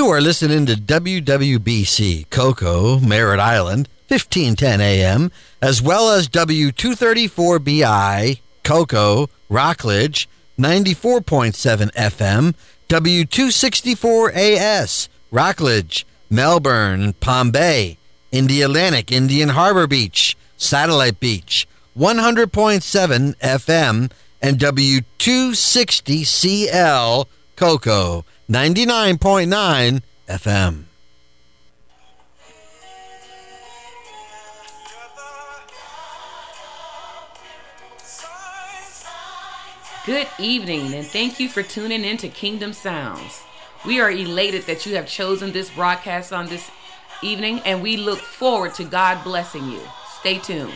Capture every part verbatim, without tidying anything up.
are listening to W W B C Cocoa, Merritt Island, fifteen ten A M, as well as W two thirty-four B I, Cocoa, Rockledge, ninety-four point seven F M, W two sixty-four A S, Rockledge, Melbourne, Palm Bay, Indialantic, Indian Harbor Beach, Satellite Beach, one hundred point seven F M, and W two sixty C L, Cocoa, ninety-nine point nine F M. Good evening, and thank you for tuning in to Kingdom Sounds. We are elated that you have chosen this broadcast on this evening, and we look forward to God blessing you. Stay tuned.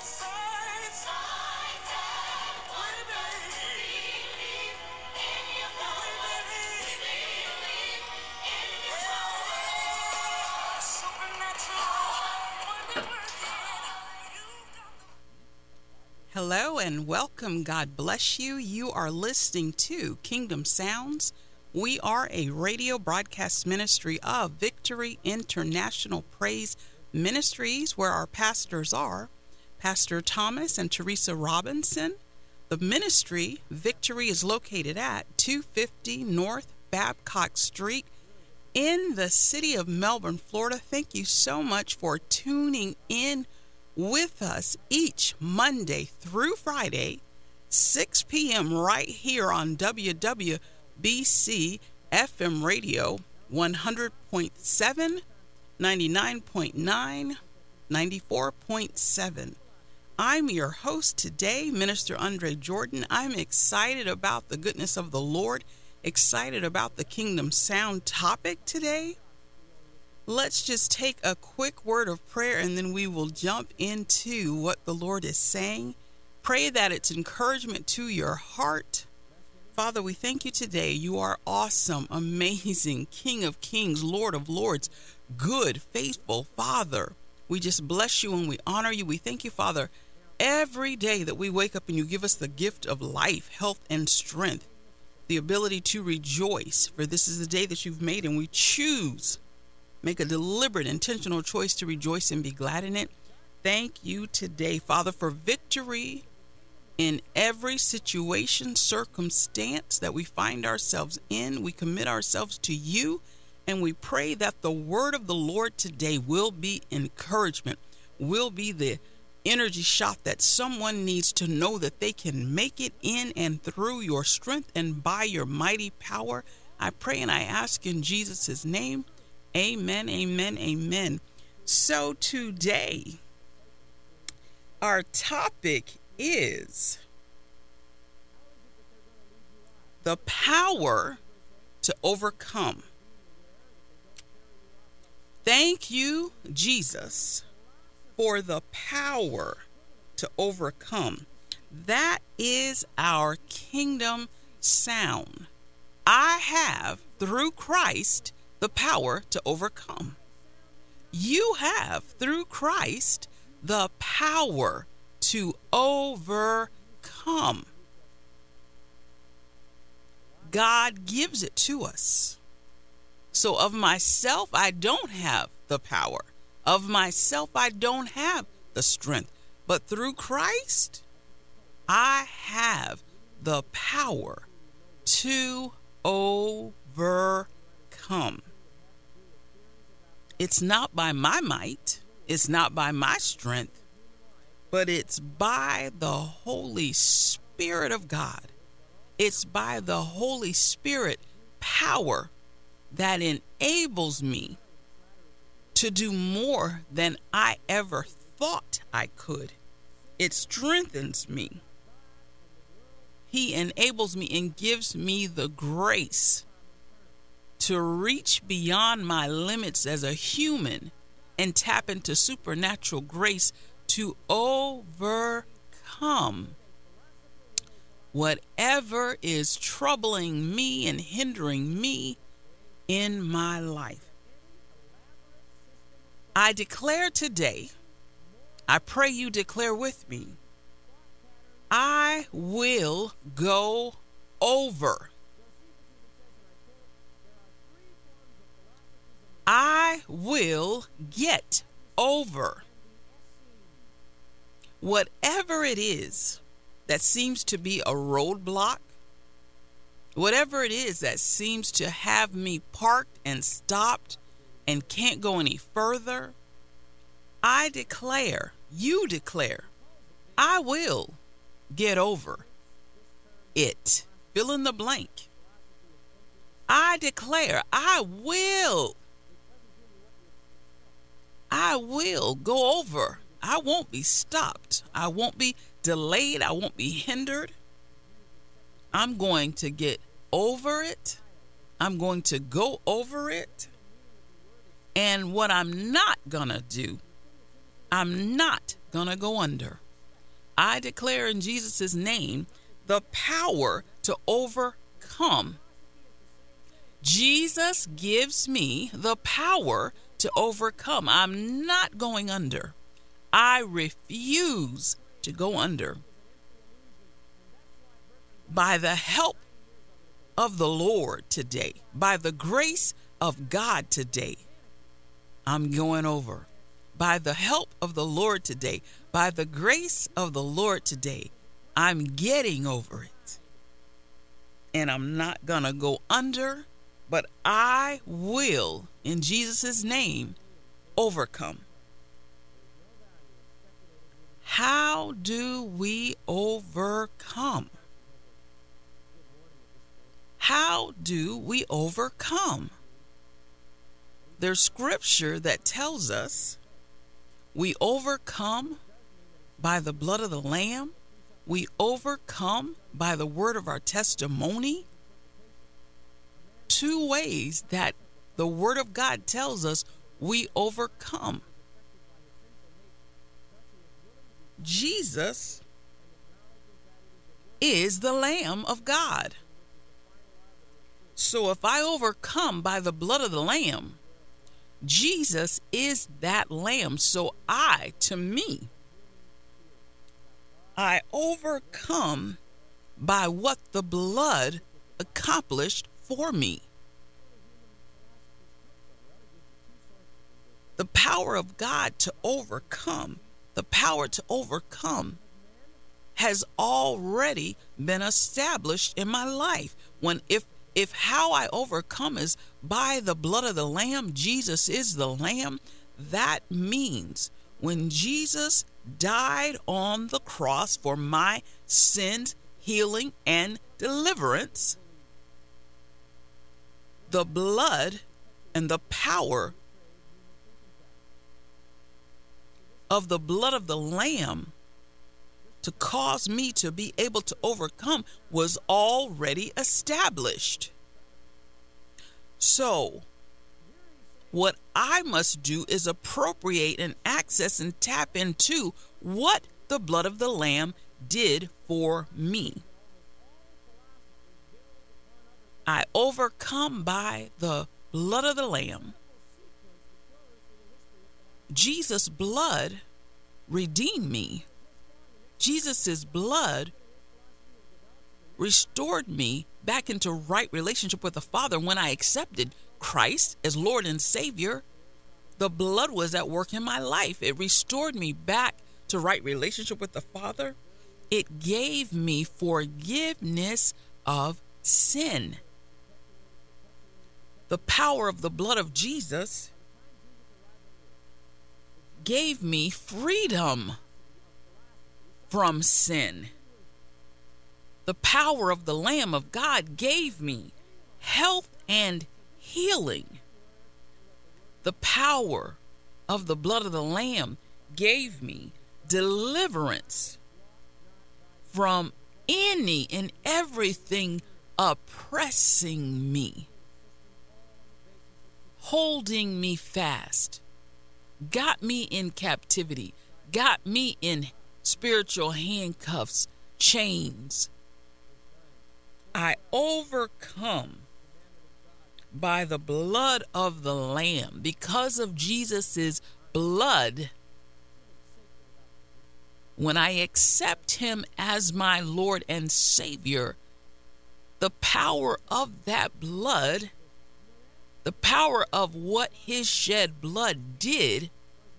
Hello and welcome. God bless you. You are listening to Kingdom Sounds. We are a radio broadcast ministry of Victory International Praise Ministries, where our pastors are Pastor Thomas and Teresa Robinson. The ministry, Victory, is located at two fifty North Babcock Street in the city of Melbourne, Florida. Thank you so much for tuning in with us each Monday through Friday, six p.m. right here on W W B C F M radio, one hundred point seven, ninety-nine point nine, ninety-four point seven. I'm your host today, Minister Andre Jordan. I'm excited about the goodness of the Lord, excited about the Kingdom Sound topic today. Let's just take a quick word of prayer and then we will jump into what the Lord is saying. Pray that it's encouragement to your heart. Father, we thank you today. You are awesome, amazing, King of Kings, Lord of Lords, good, faithful Father. We just bless you and we honor you. We thank you, Father, every day that we wake up and you give us the gift of life, health, and strength, the ability to rejoice, for this is the day that you've made and we choose. Make a deliberate, intentional choice to rejoice and be glad in it. Thank you today, Father, for victory in every situation, circumstance that we find ourselves in. We commit ourselves to you, and we pray that the word of the Lord today will be encouragement, will be the energy shot that someone needs to know that they can make it in and through your strength and by your mighty power. I pray and I ask in Jesus' name. Amen, amen, amen. So today, our topic is the power to overcome. Thank you, Jesus, for the power to overcome. That is our Kingdom Sound. I have, through Christ, the power to overcome. You have, through Christ, the power to overcome. God gives it to us. So of myself, I don't have the power. Of myself, I don't have the strength. But through Christ, I have the power to overcome. It's not by my might, it's not by my strength, but it's by the Holy Spirit of God. It's by the Holy Spirit power that enables me to do more than I ever thought I could. It strengthens me. He enables me and gives me the grace to reach beyond my limits as a human and tap into supernatural grace to overcome whatever is troubling me and hindering me in my life. I declare today, I pray you declare with me, I will go over. I will get over whatever it is that seems to be a roadblock, whatever it is that seems to have me parked and stopped and can't go any further. I declare, you declare, I will get over it. Fill in the blank. I declare, I will. I will go over. I won't be stopped. I won't be delayed. I won't be hindered. I'm going to get over it. I'm going to go over it. And what I'm not going to do, I'm not going to go under. I declare in Jesus' name the power to overcome. Jesus gives me the power to overcome. I'm not going under. I refuse to go under. By the help of the Lord today, by the grace of God today, I'm going over. By the help of the Lord today, by the grace of the Lord today, I'm getting over it. And I'm not going to go under, but I will, in Jesus' name, overcome. How do we overcome? How do we overcome? There's scripture that tells us we overcome by the blood of the Lamb. We overcome by the word of our testimony. Two ways that the word of God tells us we overcome. Jesus is the Lamb of God. So if I overcome by the blood of the Lamb, Jesus is that Lamb. So I, to me, I overcome by what the blood accomplished for me. The power of God to overcome, the power to overcome has already been established in my life. When if if how I overcome is by the blood of the Lamb, Jesus is the Lamb, that means when Jesus died on the cross for my sins, healing, and deliverance, the blood and the power of the blood of the Lamb to cause me to be able to overcome was already established. So, what I must do is appropriate and access and tap into what the blood of the Lamb did for me. I overcome by the blood of the Lamb. Jesus' blood redeemed me. Jesus' blood restored me back into right relationship with the Father. When I accepted Christ as Lord and Savior, the blood was at work in my life. It restored me back to right relationship with the Father. It gave me forgiveness of sin. The power of the blood of Jesus gave me freedom from sin. The power of the Lamb of God gave me health and healing. The power of the blood of the Lamb gave me deliverance from any and everything oppressing me, holding me fast, got me in captivity, got me in spiritual handcuffs, chains. I overcome by the blood of the Lamb. Because of Jesus's blood, when I accept him as my Lord and Savior, the power of that blood, the power of what his shed blood did,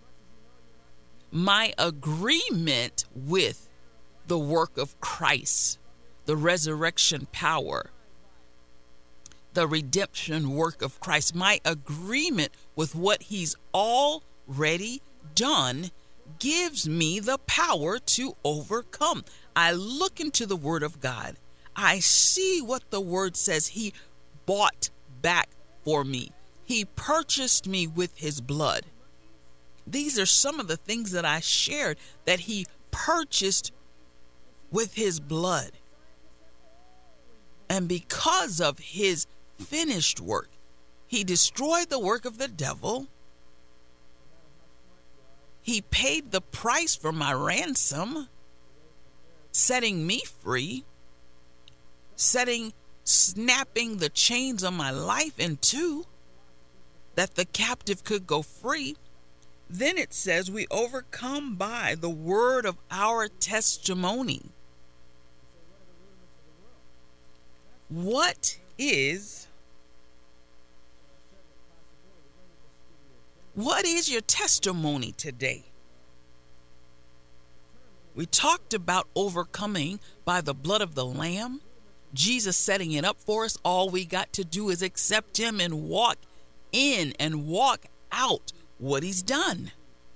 my agreement with the work of Christ, the resurrection power, the redemption work of Christ, my agreement with what he's already done gives me the power to overcome. I look into the Word of God. I see what the Word says. He bought back for me. He purchased me with his blood. These are some of the things that I shared that he purchased with his blood. And because of his finished work, he destroyed the work of the devil. He paid the price for my ransom, setting me free, setting, snapping the chains on my life in two, that the captive could go free. Then it says we overcome by the word of our testimony. What is, what is your testimony today? We talked about overcoming by the blood of the Lamb, Jesus setting it up for us. All we got to do is accept him and walk in and walk out what he's done.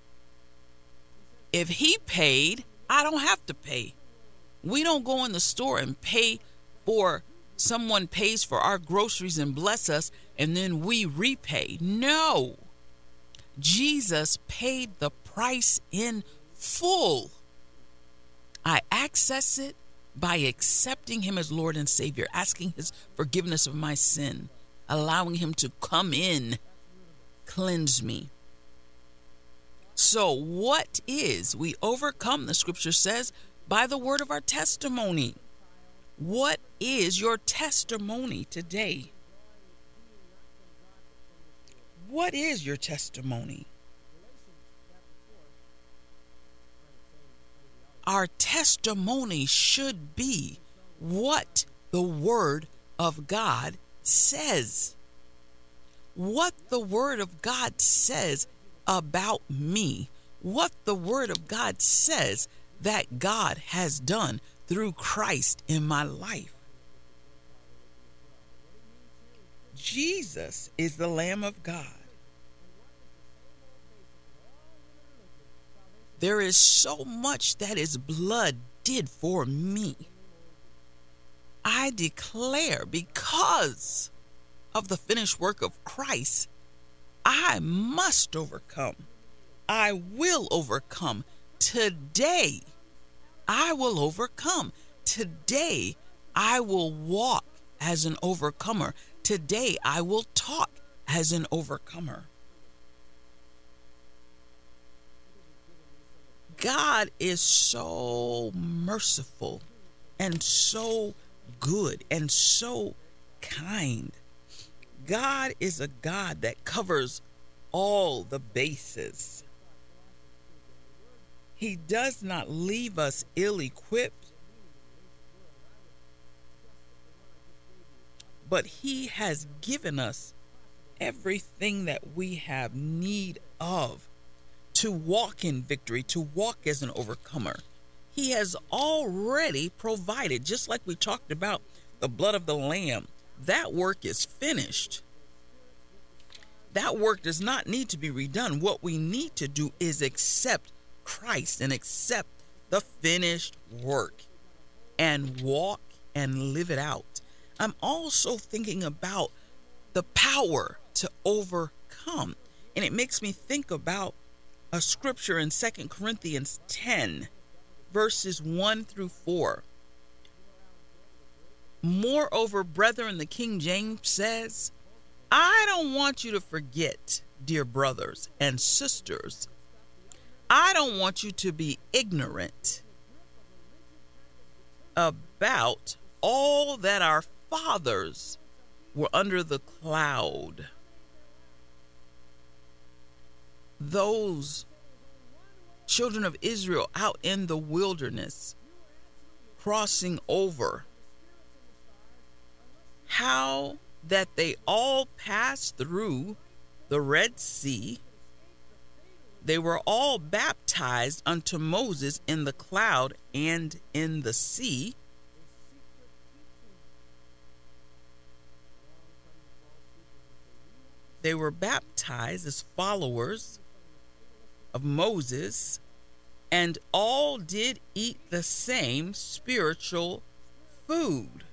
If he paid, I don't have to pay. We don't go in the store and pay for, someone pays for our groceries and bless us, and then we repay. No. Jesus paid the price in full. I access it by accepting him as Lord and Savior, asking his forgiveness of my sin, allowing him to come in, cleanse me. So what is, we overcome, the scripture says, by the word of our testimony. What is your testimony today? What is your testimony? Our testimony should be what the word of God says. What the word of God says about me. What the word of God says that God has done through Christ in my life. Jesus is the Lamb of God. There is so much that his blood did for me. I declare, because of the finished work of Christ, I must overcome. I will overcome. Today, I will overcome. Today, I will walk as an overcomer. Today, I will talk as an overcomer. God is so merciful and so good and so kind. God is a God that covers all the bases. He does not leave us ill-equipped, but he has given us everything that we have need of to walk in victory, to walk as an overcomer. He has already provided, just like we talked about the blood of the Lamb. That work is finished. That work does not need to be redone. What we need to do is accept Christ and accept the finished work and walk and live it out. I'm also thinking about the power to overcome. And it makes me think about a scripture in Second Corinthians ten, verses one through four. Moreover, brethren, the King James says, I don't want you to forget, dear brothers and sisters, I don't want you to be ignorant about all that our fathers were under the cloud. Those children of Israel out in the wilderness, crossing over, how that they all passed through the Red Sea. They were all baptized unto Moses in the cloud and in the sea. They were baptized as followers of Moses, and all did eat the same spiritual food.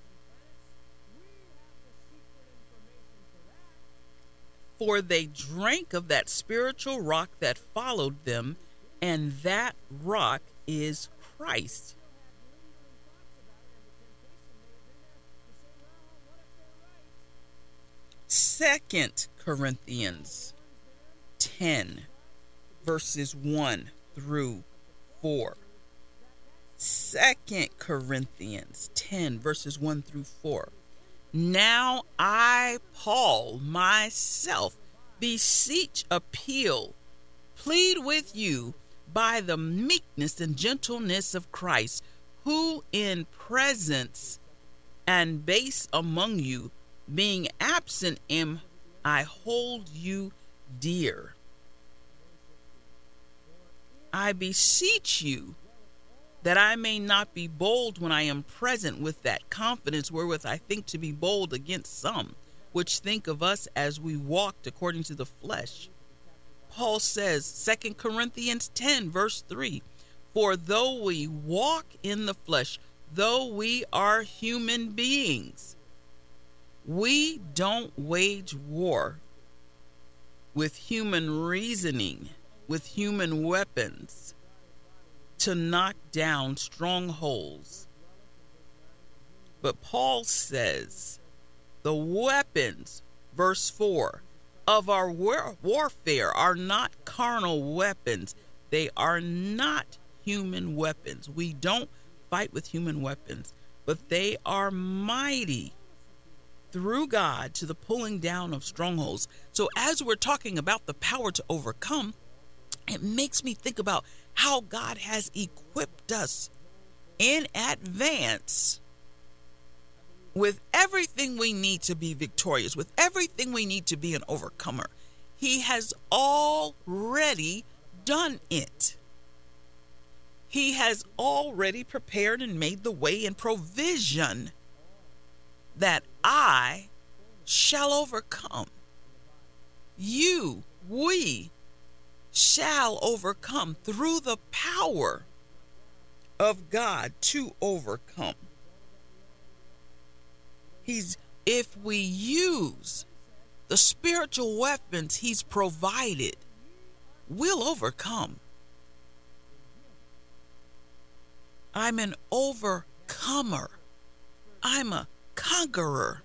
For they drank of that spiritual rock that followed them, and that rock is Christ. Second Corinthians ten, verses one through four. Second Corinthians ten, verses one through four. Now I, Paul, myself, beseech, appeal, plead with you by the meekness and gentleness of Christ, who in presence and base among you, being absent am, I hold you dear. I beseech you that I may not be bold when I am present with that confidence wherewith I think to be bold against some, which think of us as we walked according to the flesh. Paul says, Second Corinthians ten, verse three, for though we walk in the flesh, though we are human beings, we don't wage war with human reasoning, with human weapons, to knock down strongholds. But Paul says the weapons, verse four, of our war- warfare are not carnal weapons. They are not human weapons. We don't fight with human weapons, but they are mighty through God to the pulling down of strongholds. So as we're talking about the power to overcome, it makes me think about how God has equipped us in advance with everything we need to be victorious, with everything we need to be an overcomer. He has already done it. He has already prepared and made the way and provision that I shall overcome. You, we, shall overcome through the power of God to overcome. He's, if we use the spiritual weapons he's provided, we'll overcome. I'm an overcomer. I'm a conqueror.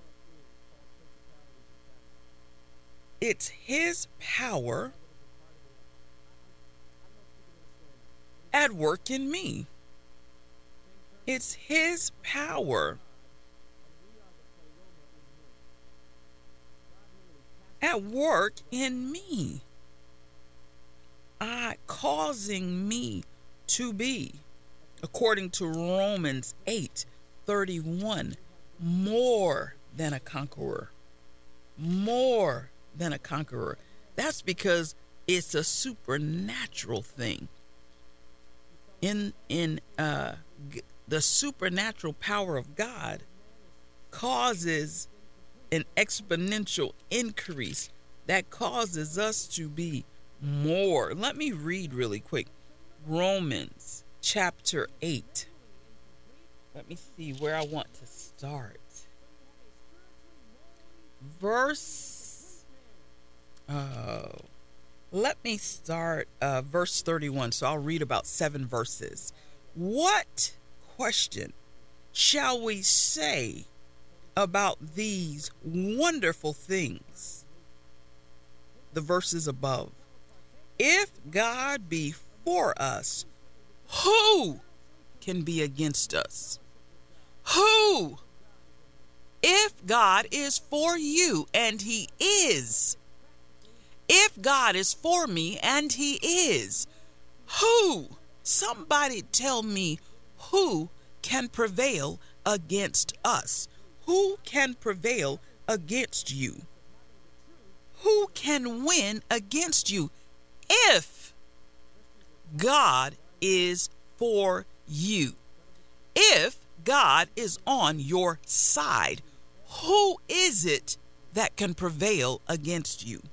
It's his power at work in me. It's his power at work in me, uh, causing me to be, according to Romans eight thirty-one, more than a conqueror. More than a conqueror. That's because it's a supernatural thing. In in uh, g- the supernatural power of God causes an exponential increase that causes us to be more. Let me read really quick. Romans chapter eight. Let me see where I want to start. Verse, oh, let me start uh, verse thirty-one. So I'll read about seven verses. What question shall we say about these wonderful things? The verses above. If God be for us, who can be against us? Who? If God is for you, and he is. If God is for me, and he is. Who? Somebody tell me who can prevail against us? Who can prevail against you? Who can win against you if God is for you? If God is on your side, who is it that can prevail against you?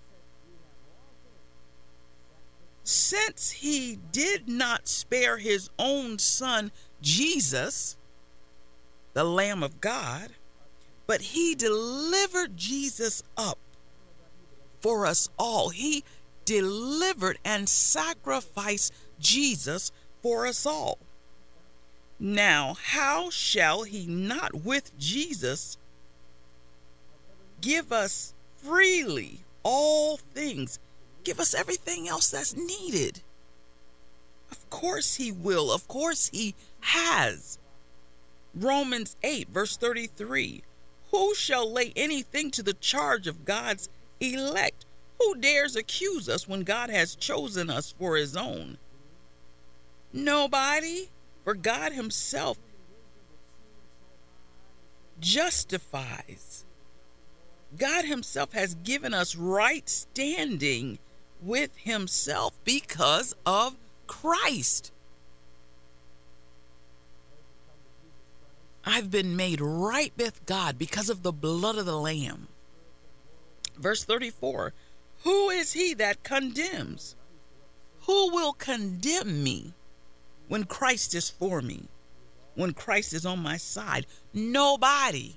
Since he did not spare his own son, Jesus, the Lamb of God, but he delivered Jesus up for us all. He delivered and sacrificed Jesus for us all. Now, how shall he not with Jesus give us freely all things? Give us everything else that's needed. Of course he will. Of course he has. Romans eight, verse thirty-three. Who shall lay anything to the charge of God's elect? Who dares accuse us when God has chosen us for his own? Nobody, for God himself justifies. God himself has given us right standing with himself because of Christ. I've been made right with God because of the blood of the Lamb. Verse thirty-four, who is he that condemns? Who will condemn me when Christ is for me? When Christ is on my side? Nobody.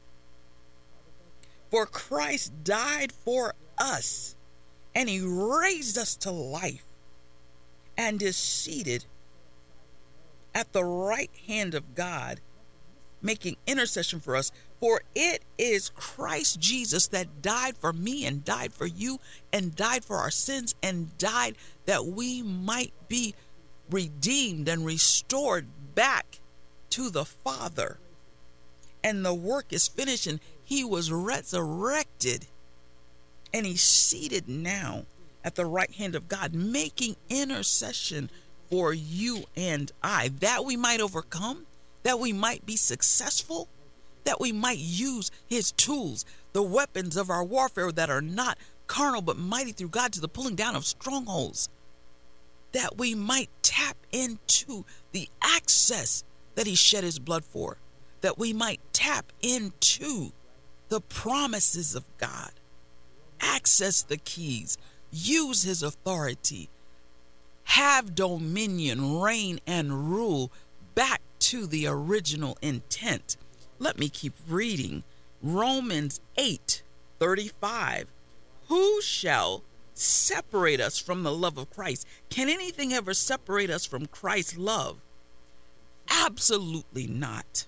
For Christ died for us, and he raised us to life, and is seated at the right hand of God, making intercession for us. For it is Christ Jesus that died for me and died for you and died for our sins and died that we might be redeemed and restored back to the Father. And the work is finished, and he was resurrected, and he's seated now at the right hand of God, making intercession for you and I, that we might overcome, that we might be successful, that we might use his tools, the weapons of our warfare that are not carnal but mighty through God to the pulling down of strongholds, that we might tap into the access that he shed his blood for, that we might tap into the promises of God, access the keys, use his authority, have dominion, reign, and rule back to the original intent. Let me keep reading. Romans eight thirty-five. Who shall separate us from the love of Christ? Can anything ever separate us from Christ's love? Absolutely not.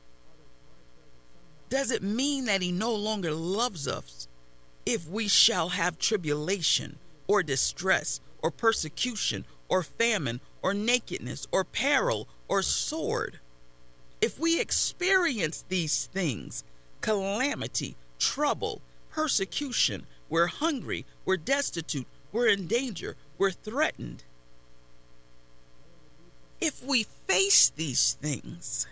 Does it mean that he no longer loves us if we shall have tribulation or distress or persecution or famine or nakedness or peril or sword? If we experience these things, calamity, trouble, persecution, we're hungry, we're destitute, we're in danger, we're threatened. If we face these things,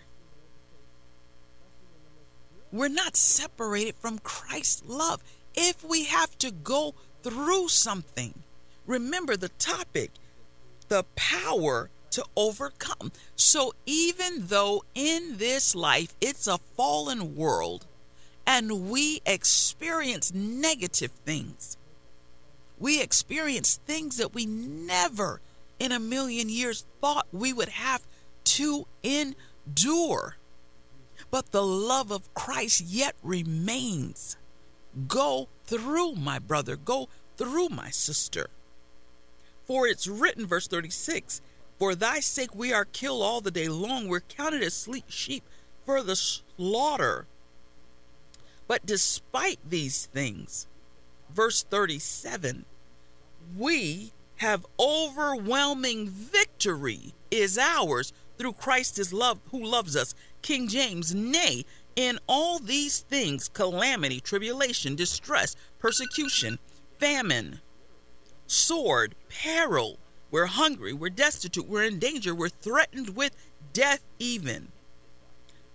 we're not separated from Christ's love. If we have to go through something, remember the topic, the power to overcome. So even though in this life it's a fallen world and we experience negative things, we experience things that we never in a million years thought we would have to endure, but the love of Christ yet remains. Go through, my brother. Go through, my sister. For it's written, verse thirty-six, for thy sake we are killed all the day long. We're counted as sheep for the slaughter. But despite these things, verse thirty-seven, we have overwhelming victory is ours through Christ his love, who loves us. King James, nay, in all these things, calamity, tribulation, distress, persecution, famine, sword, peril, we're hungry, we're destitute, we're in danger, we're threatened with death even.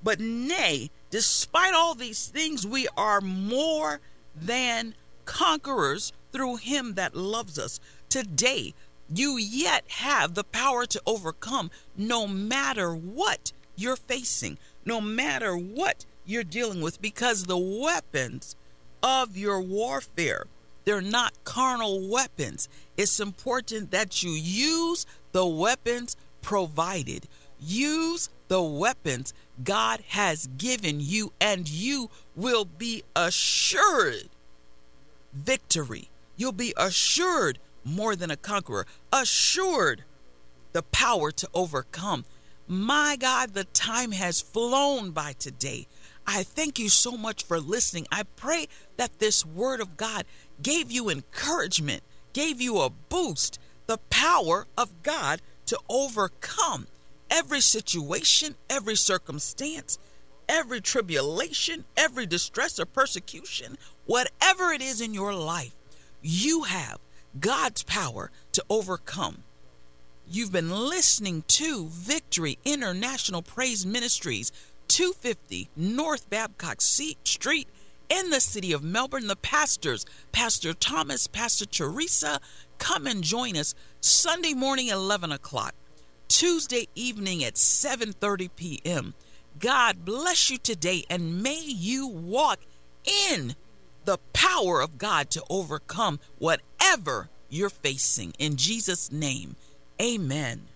But nay, despite all these things, we are more than conquerors through him that loves us. Today, you yet have the power to overcome no matter what you're facing, no matter what you're dealing with, because the weapons of your warfare, they're not carnal weapons. It's important that you use the weapons provided. Use the weapons God has given you, and you will be assured victory. You'll be assured more than a conqueror, assured the power to overcome. My God, the time has flown by today. I thank you so much for listening. I pray that this word of God gave you encouragement, gave you a boost, the power of God to overcome every situation, every circumstance, every tribulation, every distress or persecution, whatever it is in your life, you have God's power to overcome. You've been listening to Victory International Praise Ministries, two fifty North Babcock Street in the city of Melbourne. The pastors, Pastor Thomas, Pastor Teresa, come and join us Sunday morning, eleven o'clock, Tuesday evening at seven thirty p.m. God bless you today, and may you walk in the power of God to overcome whatever you're facing. In Jesus' name, amen.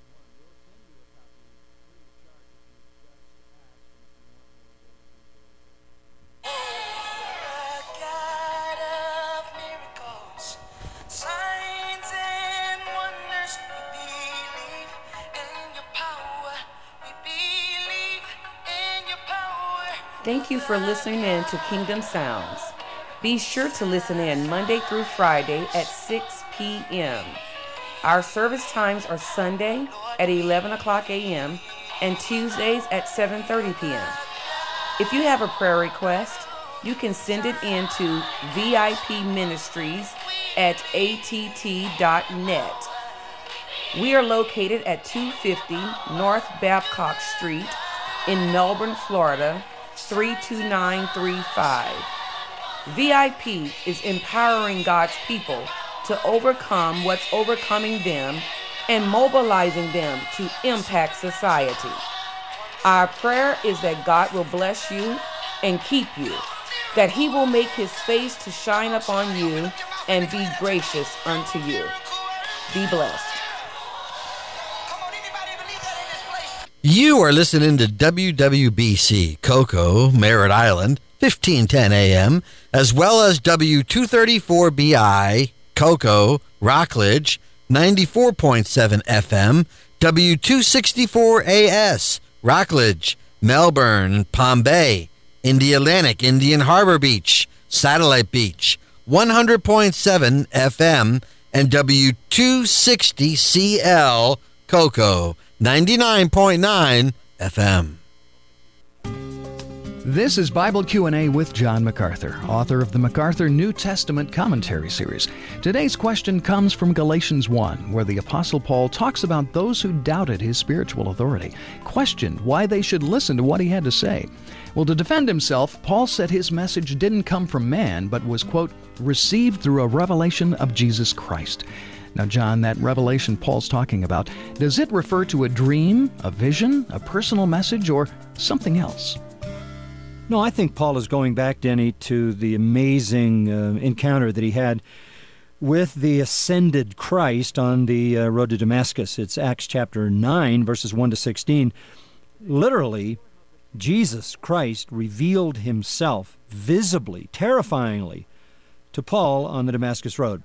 Thank you for listening in to Kingdom Sounds. Be sure to listen in Monday through Friday at six p.m. Our service times are Sunday at eleven o'clock a.m. and Tuesdays at seven thirty p.m. If you have a prayer request, you can send it in to V I P Ministries at A T T dot net. We are located at two fifty North Babcock Street in Melbourne, Florida, three two nine three five. V I P is empowering God's people to overcome what's overcoming them and mobilizing them to impact society. Our prayer is that God will bless you and keep you, that he will make his face to shine upon you and be gracious unto you. Be blessed. You are listening to W W B C, Cocoa, Merritt Island, fifteen ten a.m., as well as W two thirty-four B I, Cocoa, Rockledge, ninety-four point seven F M, W two sixty-four A S, Rockledge, Melbourne, Palm Bay, Indialantic, Indian Harbor Beach, Satellite Beach, one hundred point seven F M, and W two sixty C L, Cocoa, ninety-nine point nine F M. This is Bible Q and A with John MacArthur, author of the MacArthur New Testament Commentary Series. Today's question comes from Galatians one, where the Apostle Paul talks about those who doubted his spiritual authority, questioned why they should listen to what he had to say. Well, to defend himself, Paul said his message didn't come from man, but was, quote, received through a revelation of Jesus Christ. Now, John, that revelation Paul's talking about, does it refer to a dream, a vision, a personal message, or something else? No, I think Paul is going back, Denny, to the amazing uh, encounter that he had with the ascended Christ on the uh, road to Damascus. It's Acts chapter nine, verses one to sixteen. Literally, Jesus Christ revealed himself visibly, terrifyingly, to Paul on the Damascus road.